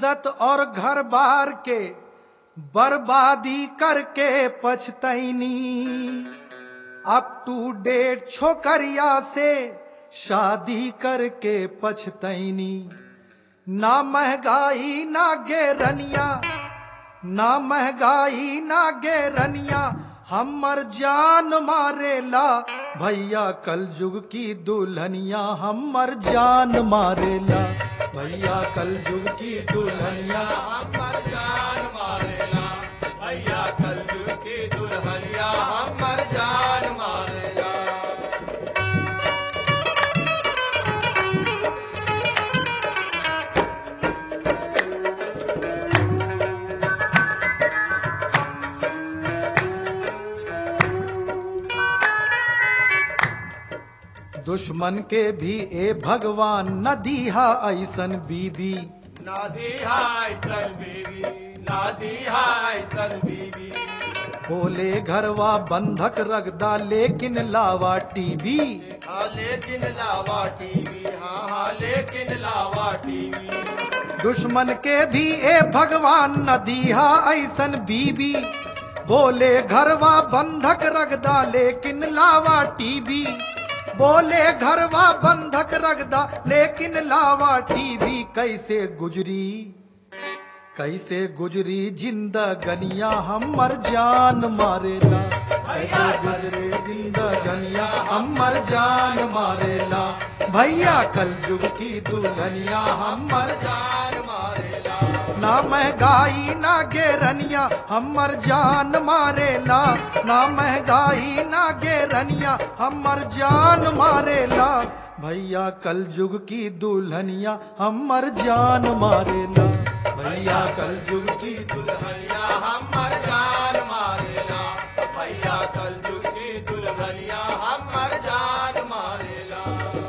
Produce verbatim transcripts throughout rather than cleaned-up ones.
इज्जत और घर बार के बर्बादी करके पछतैनी। अप टू डेट छोकरिया से शादी करके पछतैनी। ना महंगाई ना गेरनिया, ना महंगाई ना गेरनिया, हमर जान मारेला। भैया कल युग की दुल्हनिया हमर जान मारेला। भैया कल युग की दुल्हनिया हमर जान मारेला। भैया कल युग की दुल्हनिया हमर जान मारेला। दुश्मन के भी ए भगवान न दीहा ऐसन बीबी। ना दीहा ऐसन बीवी, ना दीहा ऐसन बीवी। बोले घरवा बंधक रखदा लेकिन लावा टीवी। हाँ लेकिन लावा टीवी, हाँ हाँ लेकिन लावा टीवी। दुश्मन के भी ए भगवान न दीहा ऐसन बीबी। बोले घरवा बंधक रखदा लेकिन लावा टीवी। बोले घरवा बंधक रखदा लेकिन लावा टीवी। कैसे गुजरी कैसे गुजरी जिंदगनिया हमर जान मारेला। कैसे गुजरे जिंदगनिया हमर जान मारेला। भैया कल युग की दुल्हनिया हमर जान मारेला। ना महंगाई ना गेरनिया हमर जान मारेला। ना महंगाई ना गेरनिया हमर जान मारेला। भैया कल युग की दुल्हनिया हमर जान मारेला। भैया कल युग की दुल्हनिया हमर जान मारेला। भैया कल युग की दुल्हनिया हमर जान मारेला।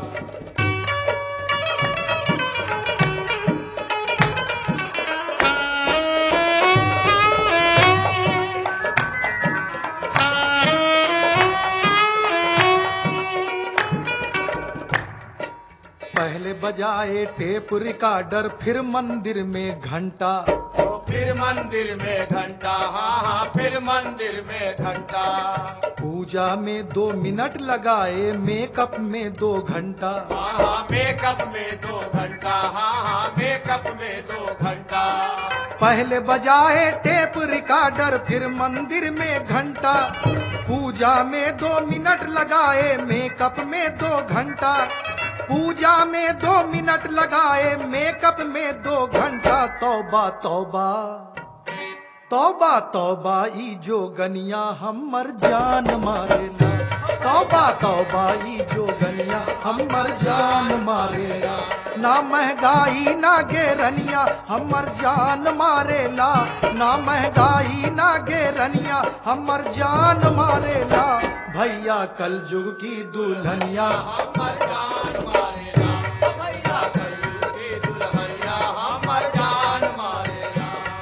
पहले बजाए टेप रिकॉर्डर फिर मंदिर में घंटा। तो फिर मंदिर में घंटा, हाँ हाँ फिर मंदिर में घंटा। पूजा में दो मिनट लगाए मेकअप में दो घंटा। हाँ हाँ मेकअप में दो घंटा, हाँ हाँ मेकअप में दो घंटा। पहले बजाए टेप रिकॉर्डर फिर मंदिर में घंटा। पूजा में दो मिनट लगाए मेकअप में दो घंटा। पूजा में दो मिनट लगाए मेकअप में दो घंटा। तौबा तौबा तौबा तौबा ई जो गनिया हमर जान मारेला। तौबा तौबा ई जो गनिया हमर जान मारेला। ना महंगाई ना गेरनिया हमर जान मारेला। ना महंगाई ना गेरनिया हमर जान मारेला। भैया कल युग की दुल्हनिया हमर जान मारेला। भैया कल युग की दुल्हनिया हमर जान मारेला।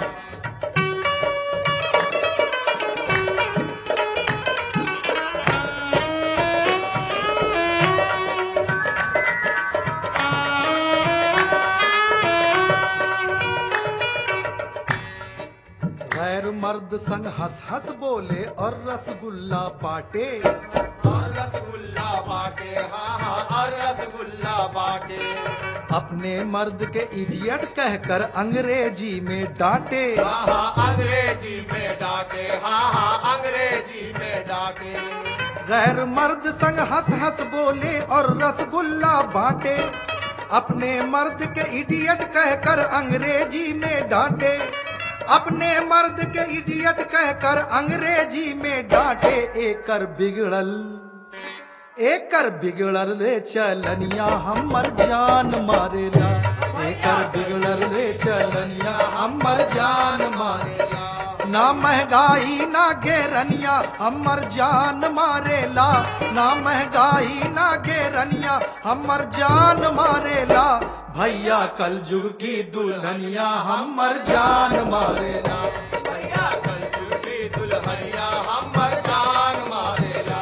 गैर मर्द संग हंस हंस बोले और रसगुल्ला बाटे। और रसगुल्ला बाटे, हाँ हाँ और रसगुल्ला बाटे। अपने मर्द के इडियट कहकर अंग्रेजी में डांटे। हाँ हाँ अंग्रेजी में डांटे, हाँ हाँ अंग्रेजी में डांटे। गैर मर्द संग हंस हंस बोले और रसगुल्ला बांटे। अपने मर्द के इडियट कहकर अंग्रेजी में डांटे। अपने मर्द के इडियट कहकर अंग्रेजी में डांटे। एकर बिगड़ल एकर बिगड़ल रे चलनिया हमर जान मारेला। एकर बिगड़ल रे चलनिया हमर जान मारेला। ना महंगाई ना गेरनिया हमर जान मारेला। ना महंगाई ना गेरनिया हमर जान मारेला। भैया कल युग की दुल्हनिया हमर जान मारेला। भैया कल युग की दुल्हनिया हमर जान मारेला।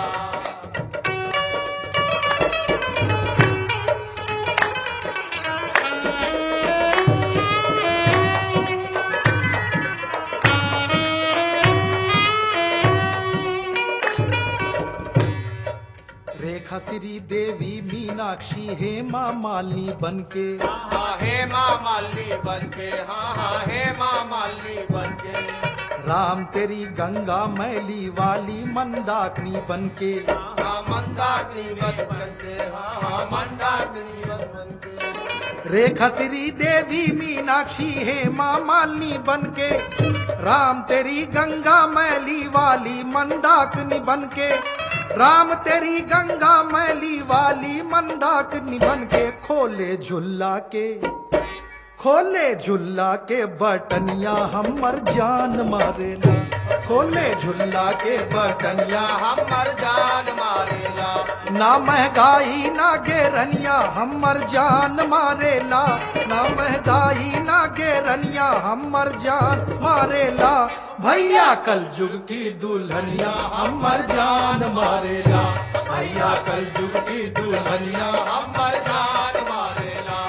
रेखा श्री देवी मीनाक्षी हेमा मालिनी बनके, हाँ हे माँ मालिनी बनके, हाँ हाँ हे माँ मालिनी बनके, राम तेरी गंगा मैली वाली मंदाकिनी बनके, हाँ मंदाकिनी बन बनके, हाँ हाँ मंदाकिनी बन बनके, रेखा श्री देवी मीनाक्षी हेमा मालिनी बनके, राम तेरी गंगा मैली वाली मंदाकिनी बनके, राम तेरी गंगा मैली वाली मंदाकिनी बनके, खोले झुल्ला के खोले झुल्ला के बटनिया हमर जान मारेला, खोले झुल्ला के बटनिया हमर जान मारेला, ना महंगाई ना गेरनिया हमर जान मारेला, ना महंगाई ना गेरनिया हमर जान मारेला, भैया कल जुग की दुल्हनिया हमर जान मारेला, भैया कल जुग की दुल्हनिया हमर जान मारेला।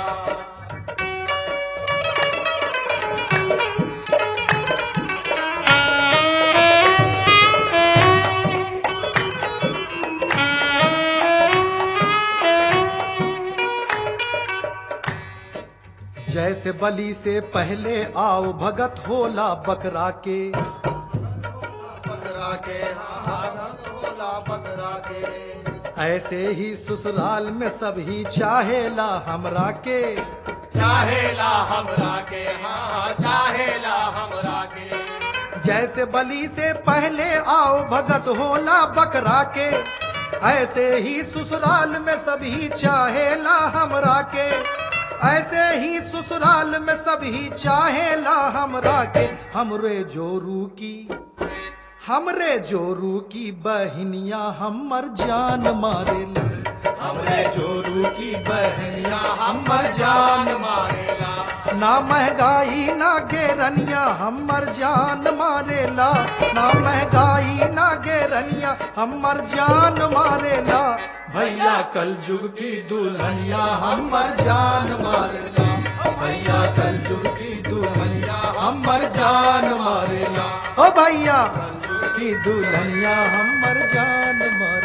जैसे बलि से पहले आओ भगत होला बकरा के, बकरा के हाँ होला बकरा के, ऐसे ही ससुराल में सब ही चाहेला हमरा के, चाहेला हमरा के हाँ चाहेला हमरा के, जैसे बलि से पहले आओ भगत होला बकरा के, ऐसे ही ससुराल में सब ही चाहेला हमरा के, ऐसे ही ससुराल में सब ही चाहेला हमरा के, हमरे जोरू की हमरे जोरू की बहनिया हमर जान मारेला, हमरे जोरू की बहनिया हमर जान मारेला, ना महंगाई ना गेरनिया हमर जान मारेला, ना महंगाई ना गेरनिया हमर जान मारेला, भैया कल जुग की दुल्हनिया हमर जान मारेला, भैया कल जुग की दुल्हनिया हमर जान मारेला, ओ भैया की दुल्हनिया हमर जान मारेला।